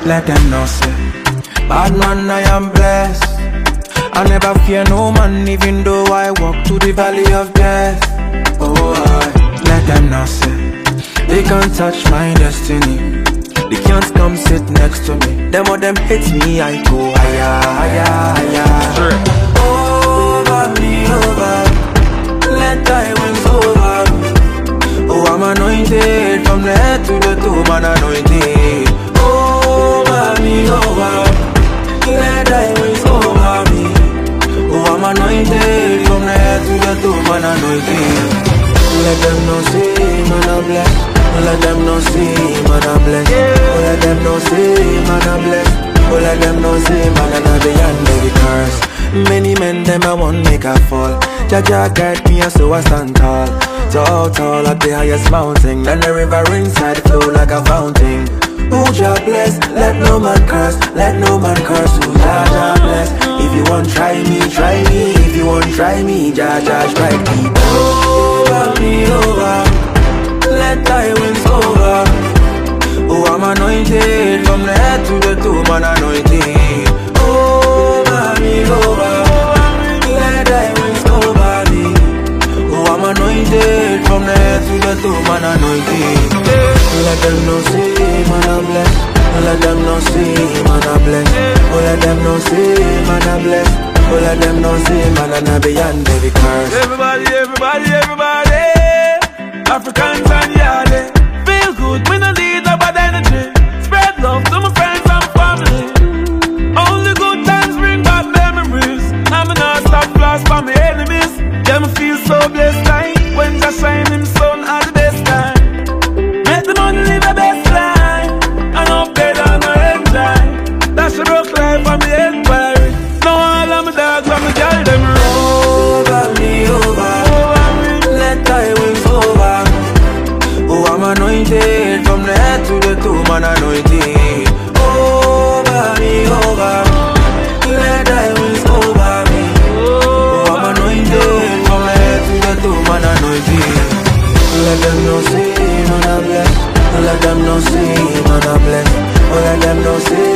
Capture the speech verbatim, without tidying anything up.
Let them know say bad man I am blessed. I never fear no man, even though I walk to the valley of death. Oh, I let them know say they can't touch my destiny. They can't come sit next to me. Them or them hate me, I go higher, higher, higher. Over me, over. Let thy wings over me. Oh, I'm anointed from the head to the toe, man anointed. Over me, over. Let thy wings over me. Oh, I'm anointed from the head to the toe, man anointed. Let them know say, man I bless. Let them know say, man I bless. Oh, let them know say, man I bless. Oh, let them know say, man I not beyond every curse. Many men them I want make a fall. Jaja guide me and so I stand tall. Tall, tall at the highest mountain. Then the river inside flow like a fountain. Oh, Jah bless, let no man curse. Let no man curse, oh, Jah, Jah bless. If you want try me, try me. If you want try me, Jah, Jah strike me. Over me, over. Let thy wings over. Oh, I'm anointed from the head to the toe, man anointed. Over me, over. Let thy wings over me. Oh, I'm anointed from the head to the toe, man anointed. Let them know say, man I bless. Let them know say, man I bless. Oh, let them know say, man I bless. Oh, let them know say, man I not beyond every curse. Everybody, everybody, everybody. Africans and Yale. Feel good, we no need no bad energy. Spread love to my friends and family. Only good times bring back memories. I'm not stop lost for my enemies. Yeah, me feel so blessed like when just shine him sun at the best time. Make the money live a best life. And up there on my enjoy. That's a broke life for me inquiry. No all of my dogs and my girl them over me, over. Let thy wings over. Oh, I'm anointed from the head to the toe, man anointed. Over me, over. Let thy wings over me. Oh, I'm anointed from the head to the toe, man anointed. Let them know say, man I bless. Let them know say, man I bless. Oh, let them know say,